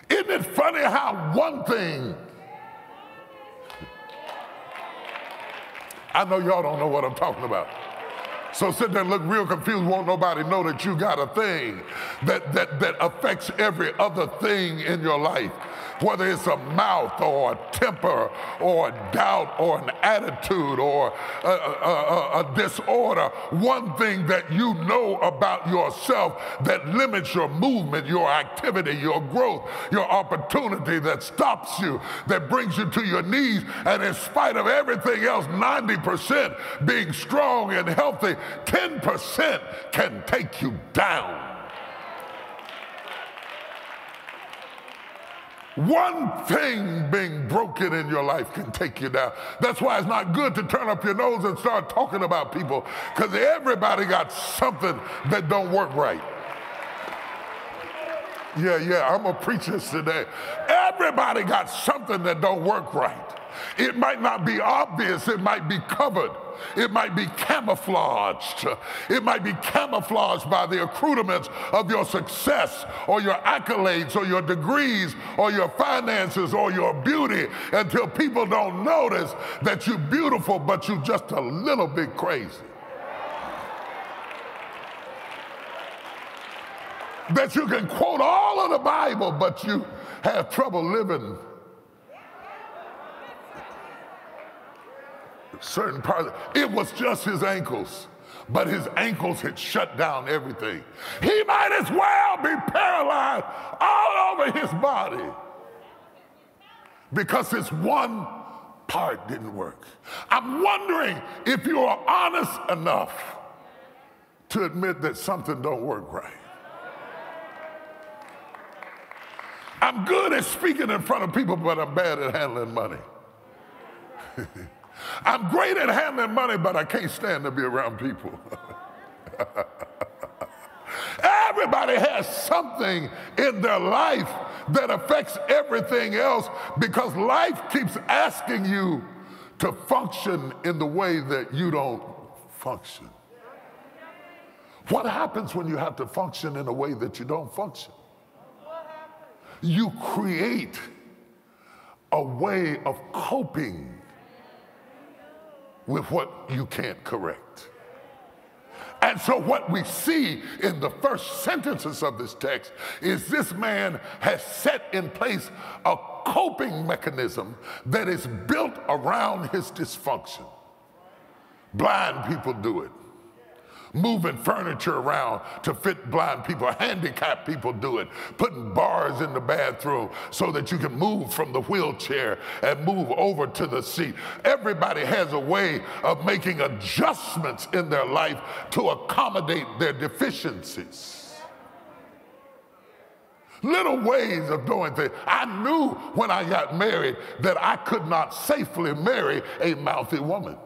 Isn't it funny how one thing, I know y'all don't know what I'm talking about. So sit there and look real confused, won't nobody know that you got a thing that affects every other thing in your life. Whether it's a mouth or a temper or a doubt or an attitude or a disorder, one thing that you know about yourself that limits your movement, your activity, your growth, your opportunity, that stops you, that brings you to your knees, and in spite of everything else, 90% being strong and healthy, 10% can take you down. One thing being broken in your life can take you down. That's why it's not good to turn up your nose and start talking about people, because everybody got something that don't work right. Yeah, I'm going to preach this today. Everybody got something that don't work right. It might not be obvious, it might be covered. It might be camouflaged. It might be camouflaged by the accoutrements of your success or your accolades or your degrees or your finances or your beauty, until people don't notice that you're beautiful, but you're just a little bit crazy. That you can quote all of the Bible, but you have trouble living certain parts. It was just his ankles, but his ankles had shut down everything. He might as well be paralyzed all over his body because his one part didn't work. I'm wondering if you are honest enough to admit that something don't work right. I'm good at speaking in front of people, but I'm bad at handling money. I'm great at handling money, but I can't stand to be around people. Everybody has something in their life that affects everything else, because life keeps asking you to function in the way that you don't function. What happens when you have to function in a way that you don't function? You create a way of coping with what you can't correct. And so what we see in the first sentences of this text is this man has set in place a coping mechanism that is built around his dysfunction. Blind people do it. Moving furniture around to fit blind people. Handicapped people do it. Putting bars in the bathroom so that you can move from the wheelchair and move over to the seat. Everybody has a way of making adjustments in their life to accommodate their deficiencies. Little ways of doing things. I knew when I got married that I could not safely marry a mouthy woman.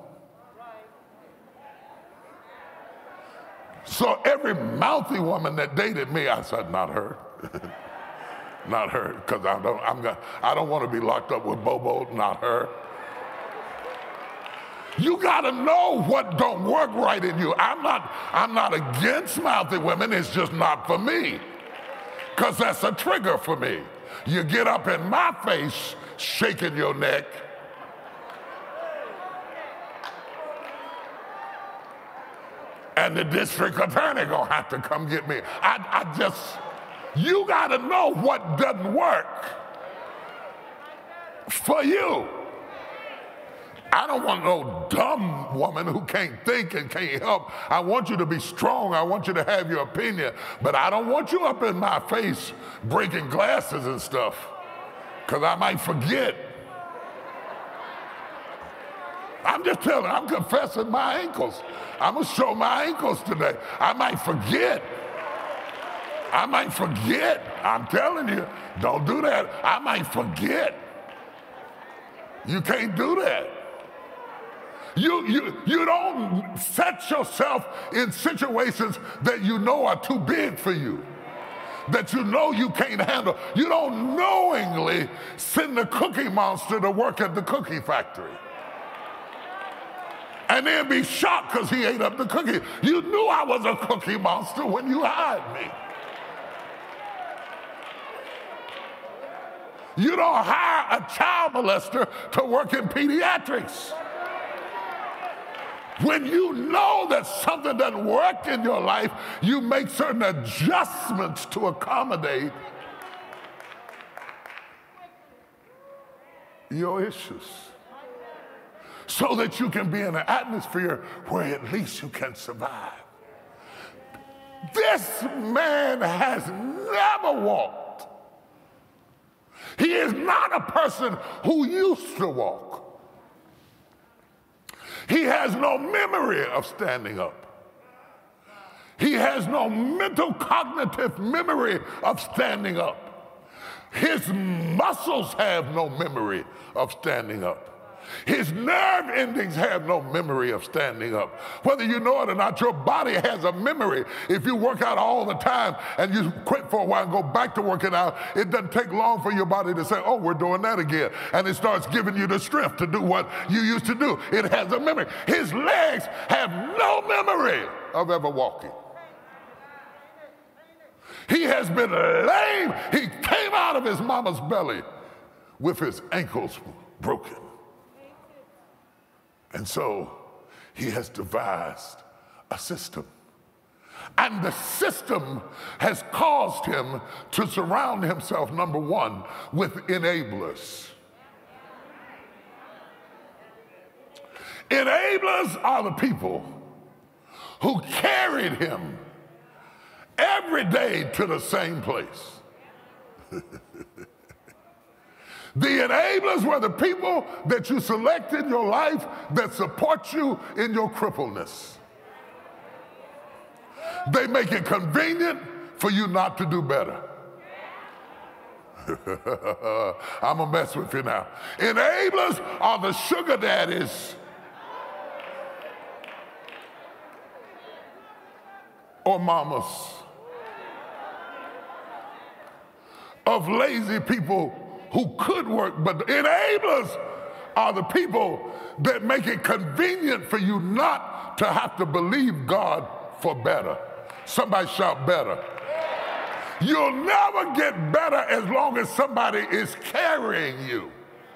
So every mouthy woman that dated me, I said, not her. Not her, because I don't want to be locked up with Bobo, not her. You got to know what don't work right in you. I'm not against mouthy women, it's just not for me, because that's a trigger for me. You get up in my face shaking your neck, and the district attorney gonna have to come get me. You gotta know what doesn't work for you. I don't want no dumb woman who can't think and can't help. I want you to be strong. I want you to have your opinion, but I don't want you up in my face breaking glasses and stuff, because I might forget. I'm just telling you, I'm confessing my ankles. I'm going to show my ankles today. I might forget. I'm telling you, don't do that. I might forget. You can't do that. You don't set yourself in situations that you know are too big for you, that you know you can't handle. You don't knowingly send the Cookie Monster to work at the cookie factory and then be shocked because he ate up the cookie. You knew I was a Cookie Monster when you hired me. You don't hire a child molester to work in pediatrics. When you know that something doesn't work in your life, you make certain adjustments to accommodate your issues so that you can be in an atmosphere where at least you can survive. This man has never walked. He is not a person who used to walk. He has no memory of standing up. He has no mental cognitive memory of standing up. His muscles have no memory of standing up. His nerve endings have no memory of standing up. Whether you know it or not, your body has a memory. If you work out all the time and you quit for a while and go back to working out, it doesn't take long for your body to say, oh, we're doing that again. And it starts giving you the strength to do what you used to do. It has a memory. His legs have no memory of ever walking. He has been lame. He came out of his mama's belly with his ankles broken. And so he has devised a system. And the system has caused him to surround himself, number one, with enablers. Enablers are the people who carried him every day to the same place. The enablers were the people that you select in your life that support you in your crippledness. They make it convenient for you not to do better. I'm going to mess with you now. Enablers are the sugar daddies or mamas of lazy people who could work, but the enablers are the people that make it convenient for you not to have to believe God for better. Somebody shout better. You'll never get better as long as somebody is carrying you.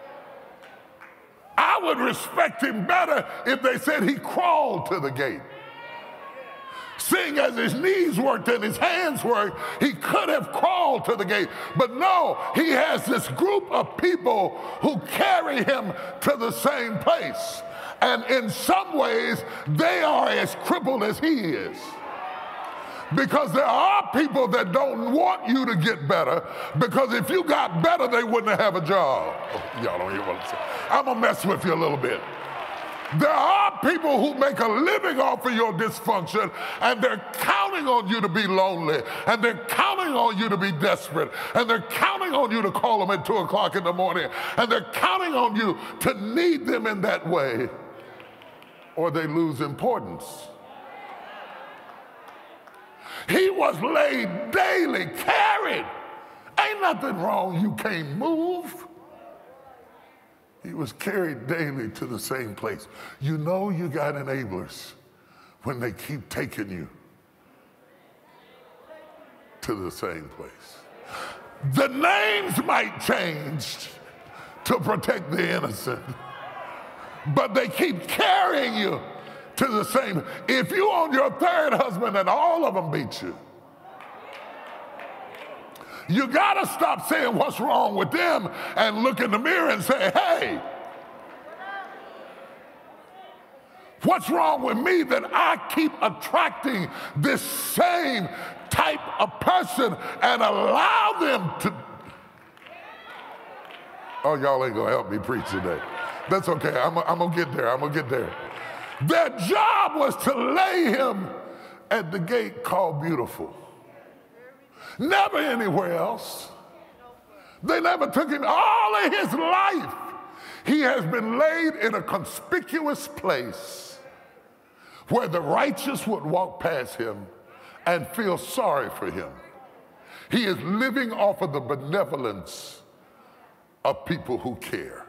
I would respect him better if they said he crawled to the gate. Seeing as his knees worked and his hands worked, he could have crawled to the gate. But no, he has this group of people who carry him to the same place. And in some ways, they are as crippled as he is. Because there are people that don't want you to get better, because if you got better, they wouldn't have a job. Oh, y'all don't hear what I'm saying. I'm going to mess with you a little bit. There are people who make a living off of your dysfunction, and they're counting on you to be lonely, and they're counting on you to be desperate, and they're counting on you to call them at 2 o'clock in the morning, and they're counting on you to need them in that way, or they lose importance. He was laid daily, carried. Ain't nothing wrong, you can't move. He was carried daily to the same place. You know you got enablers when they keep taking you to the same place. The names might change to protect the innocent, but they keep carrying you to the same. If you on your third husband and all of them beat you, you gotta stop saying what's wrong with them and look in the mirror and say, hey, what's wrong with me that I keep attracting this same type of person and allow them to... Oh, y'all ain't gonna help me preach today. That's okay, I'm gonna get there, I'm gonna get there. Their job was to lay him at the gate called Beautiful. Never anywhere else. They never took him. All of his life, he has been laid in a conspicuous place where the righteous would walk past him and feel sorry for him. He is living off of the benevolence of people who care.